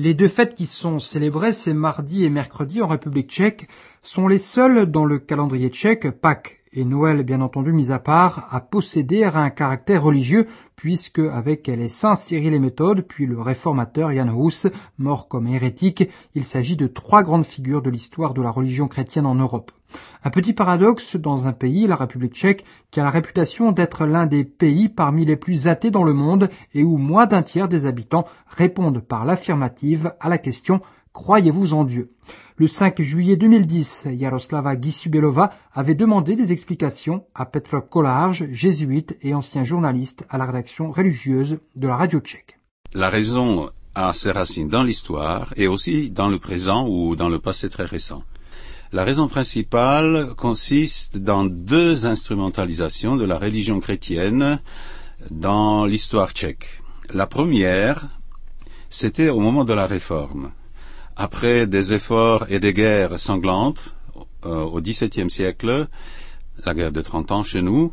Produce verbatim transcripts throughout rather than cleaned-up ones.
Les deux fêtes qui sont célébrées, c'est mardi et mercredi en République tchèque, sont les seules dans le calendrier tchèque, Pâques et Noël bien entendu mis à part, à posséder un caractère religieux, puisque avec les saints Cyril et Méthode, puis le réformateur Jan Hus, mort comme hérétique, il s'agit de trois grandes figures de l'histoire de la religion chrétienne en Europe. Un petit paradoxe dans un pays, la République tchèque, qui a la réputation d'être l'un des pays parmi les plus athées dans le monde et où moins d'un tiers des habitants répondent par l'affirmative à la question « Croyez-vous en Dieu ?» Le cinq juillet deux mille dix, Jaroslava Gisubelova avait demandé des explications à Petr Kolář, jésuite et ancien journaliste à la rédaction religieuse de la radio tchèque. La raison a ses racines dans l'histoire et aussi dans le présent ou dans le passé très récent. La raison principale consiste dans deux instrumentalisations de la religion chrétienne dans l'histoire tchèque. La première, c'était au moment de la Réforme. Après des efforts et des guerres sanglantes euh, au dix-septième siècle, la guerre de trente ans chez nous,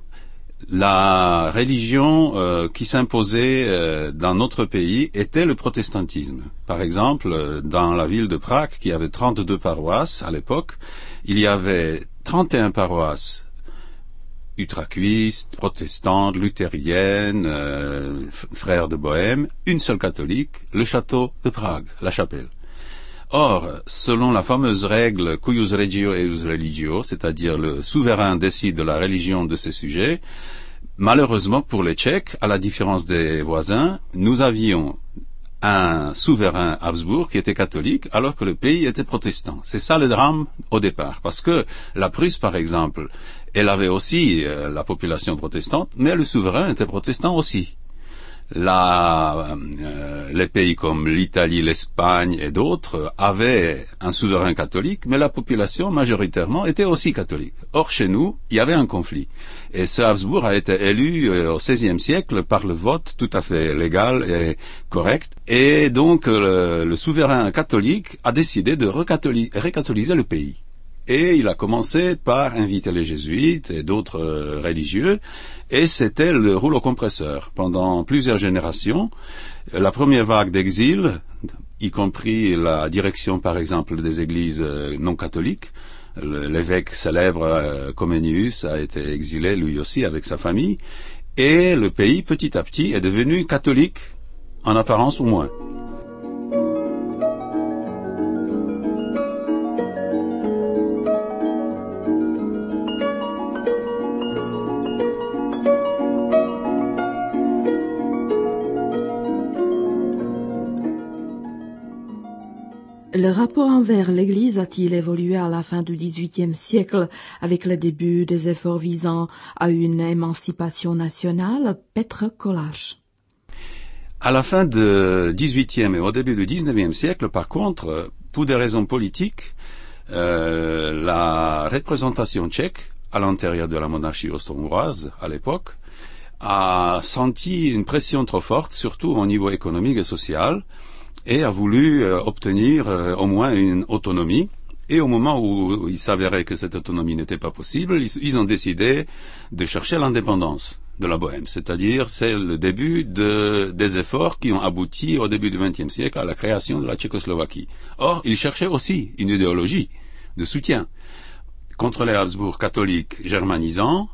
la religion euh, qui s'imposait euh, dans notre pays était le protestantisme. Par exemple, dans la ville de Prague, qui avait trente-deux paroisses à l'époque, il y avait trente et une paroisses utraquistes, protestantes, luthériennes, euh, frères de Bohême, une seule catholique, le château de Prague, la chapelle. Or, selon la fameuse règle cuius regio eius religio, c'est-à-dire le souverain décide de la religion de ses sujets, malheureusement pour les Tchèques, à la différence des voisins, nous avions un souverain Habsbourg qui était catholique alors que le pays était protestant. C'est ça le drame au départ, parce que la Prusse, par exemple, elle avait aussi euh, la population protestante, mais le souverain était protestant aussi. La, euh, les pays comme l'Italie, l'Espagne et d'autres avaient un souverain catholique, mais la population majoritairement était aussi catholique. Or, chez nous, il y avait un conflit. Et ce Habsbourg a été élu euh, au seizième siècle par le vote tout à fait légal et correct. Et donc, le, le souverain catholique a décidé de recatholiser le pays. Et il a commencé par inviter les jésuites et d'autres euh, religieux, et c'était le rouleau compresseur. Pendant plusieurs générations, la première vague d'exil, y compris la direction par exemple des églises euh, non catholiques, l'évêque célèbre euh, Comenius a été exilé lui aussi avec sa famille, et le pays petit à petit est devenu catholique, en apparence au moins. Le rapport envers l'Église a-t-il évolué à la fin du dix-huitième siècle avec le début des efforts visant à une émancipation nationale? Petr Kolář. À la fin du dix-huitième et au début du dix-neuvième siècle, par contre, pour des raisons politiques, euh, la représentation tchèque à l'intérieur de la monarchie austro-hongroise à l'époque a senti une pression trop forte, surtout au niveau économique et social, et a voulu euh, obtenir euh, au moins une autonomie. Et au moment où il s'avérait que cette autonomie n'était pas possible, ils, ils ont décidé de chercher l'indépendance de la Bohême. C'est-à-dire, c'est le début de, des efforts qui ont abouti au début du vingtième siècle à la création de la Tchécoslovaquie. Or, ils cherchaient aussi une idéologie de soutien contre les Habsbourg catholiques germanisants.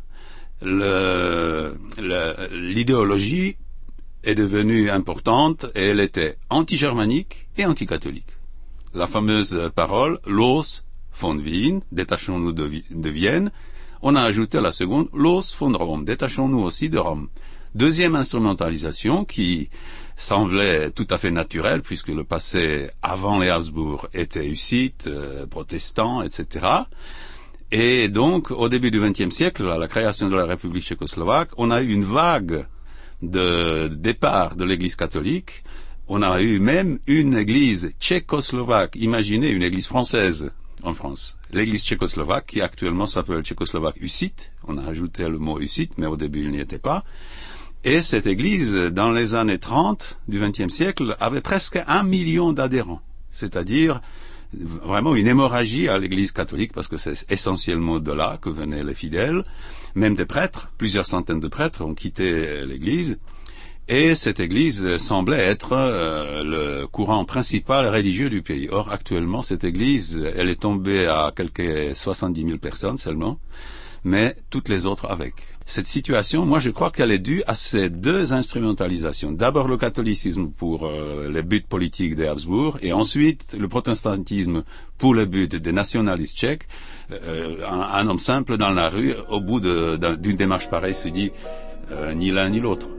Le, le, l'idéologie est devenue importante et elle était anti-germanique et anti-catholique. La fameuse parole « Los von Wien », détachons-nous de, de Vienne, on a ajouté la seconde « Los von Rome », détachons-nous aussi de Rome. Deuxième instrumentalisation qui semblait tout à fait naturelle puisque le passé avant les Habsbourg était hussite, euh, protestant, et cetera. Et donc, au début du vingtième siècle, à la création de la République tchécoslovaque, on a eu une vague de départ de l'Église catholique. On a eu même une Église tchécoslovaque. Imaginez une Église française en France. L'Église tchécoslovaque, qui actuellement s'appelle Tchécoslovaque hussite. On a ajouté le mot hussite, mais au début il n'y était pas. Et cette Église, dans les années trente du vingtième siècle, avait presque un million d'adhérents. C'est-à-dire vraiment une hémorragie à l'Église catholique, parce que c'est essentiellement de là que venaient les fidèles. Même des prêtres, plusieurs centaines de prêtres ont quitté l'Église. Et cette église semblait être euh, le courant principal religieux du pays. Or, actuellement, cette église, elle est tombée à quelques soixante-dix mille personnes seulement, mais toutes les autres avec. Cette situation, moi, je crois qu'elle est due à ces deux instrumentalisations. D'abord, le catholicisme pour euh, les buts politiques des Habsbourg, et ensuite, le protestantisme pour les buts des nationalistes tchèques. Euh, un, un homme simple dans la rue, au bout de, d'un, d'une démarche pareille, se dit euh, ni l'un ni l'autre.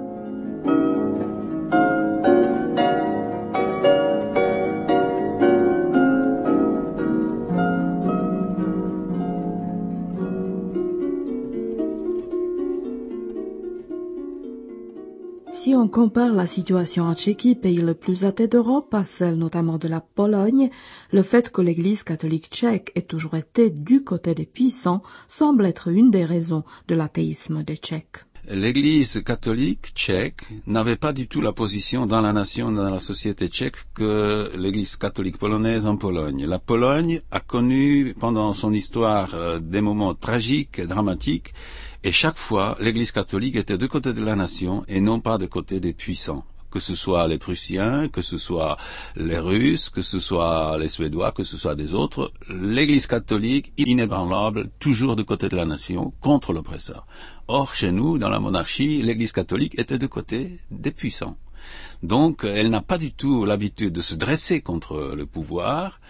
Si on compare la situation en Tchéquie, pays le plus athée d'Europe, à celle notamment de la Pologne, le fait que l'Église catholique tchèque ait toujours été du côté des puissants semble être une des raisons de l'athéisme des Tchèques. L'Église catholique tchèque n'avait pas du tout la position dans la nation, dans la société tchèque, que l'Église catholique polonaise en Pologne. La Pologne a connu pendant son histoire euh, des moments tragiques et dramatiques, et chaque fois, l'Église catholique était du côté de la nation et non pas du côté des puissants. Que ce soit les Prussiens, que ce soit les Russes, que ce soit les Suédois, que ce soit des autres, l'Église catholique, inébranlable, toujours du côté de la nation, contre l'oppresseur. Or, chez nous, dans la monarchie, l'Église catholique était du côté des puissants. Donc, elle n'a pas du tout l'habitude de se dresser contre le pouvoir,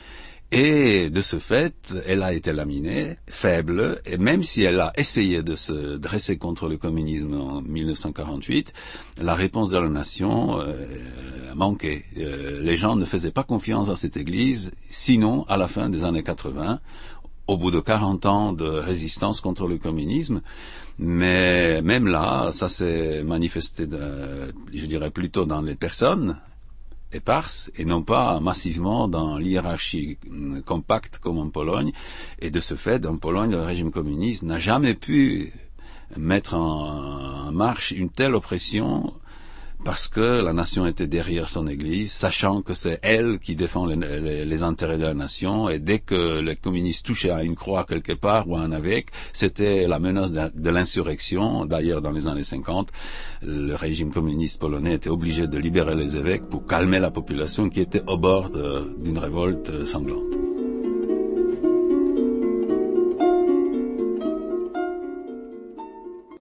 et de ce fait, elle a été laminée, faible, et même si elle a essayé de se dresser contre le communisme en mille neuf cent quarante-huit, la réponse de la nation euh, a manqué. Euh, les gens ne faisaient pas confiance à cette église, sinon à la fin des années quatre-vingts, au bout de quarante ans de résistance contre le communisme. Mais même là, ça s'est manifesté, de, je dirais plutôt dans les personnes éparses et non pas massivement dans l'hiérarchie compacte comme en Pologne. Et de ce fait, en Pologne, le régime communiste n'a jamais pu mettre en, en marche une telle oppression parce que la nation était derrière son église, sachant que c'est elle qui défend les, les, les intérêts de la nation, et dès que les communistes touchaient à une croix quelque part ou à un évêque, c'était la menace de, de l'insurrection. D'ailleurs, dans les années cinquante, le régime communiste polonais était obligé de libérer les évêques pour calmer la population qui était au bord de, d'une révolte sanglante.